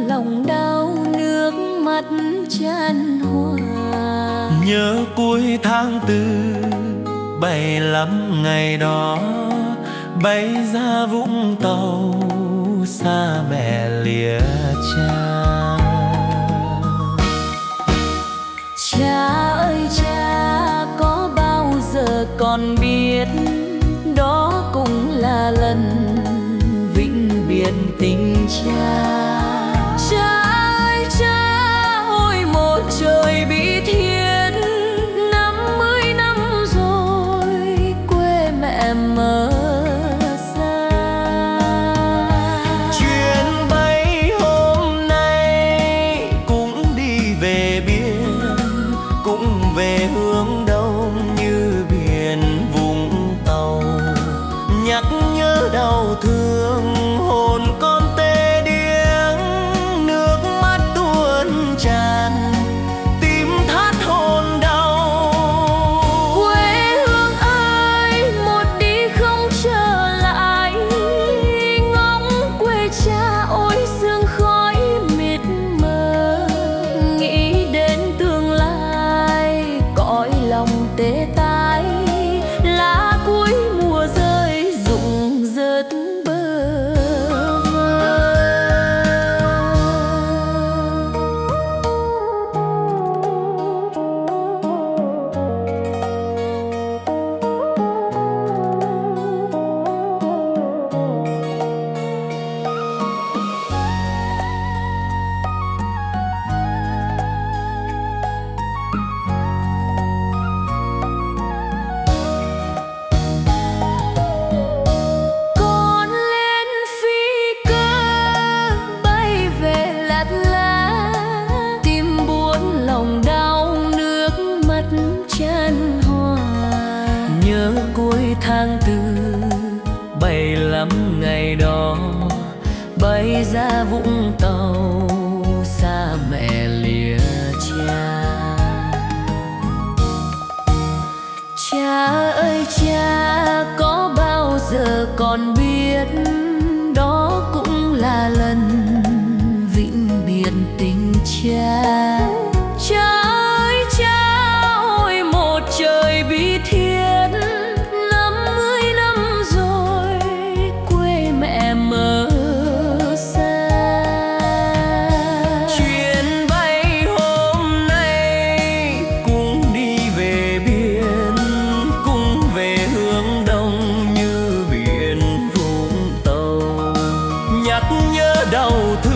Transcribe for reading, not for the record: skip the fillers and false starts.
lòng đau nước mắt chan hòa. Nhớ cuối tháng tư 75 ngày đó, bay ra Vũng Tàu xa mẹ lìa cha. Cha ơi cha, có bao giờ con biết đó cũng là lần vĩnh biệt tình cha. Cha ơi cha, ôi một trời bi thiên, 50 năm rồi quê mẹ mơ xa. Chuyến bay hôm nay cũng đi về biên, cũng về hướng đông như biển Vũng Tàu. Nhắc nhớ đau thương hồn con tê điếng, nước mắt tuôn tràn tim thắt hồn đau. Quê hương ơi, một đi không trở lại, ngóng quê cha ôi sương khói mịt mờ. Nghĩ đến tương lai cõi lòng tê tái, lá cuối mùa rơi rụng rớt bơ vơ. Con lên phi cơ bay về Lạt Lá, tim buồn lòng đau nước mắt chan hòa. Nhớ cuối tháng tư 75 ngày đó, bay ra Vũng Tàu xa mẹ lìa cha. Cha ơi cha, có bao giờ con biết đó cũng là lần vĩnh biệt tình cha. Cha ơi cha, ôi một trời bi thiên, 50 năm rồi quê mẹ mơ xa. Chuyến bay hôm nay cũng đi về biên, cũng về hướng đông như biển Vũng Tàu. Nhắc nhớ đau thương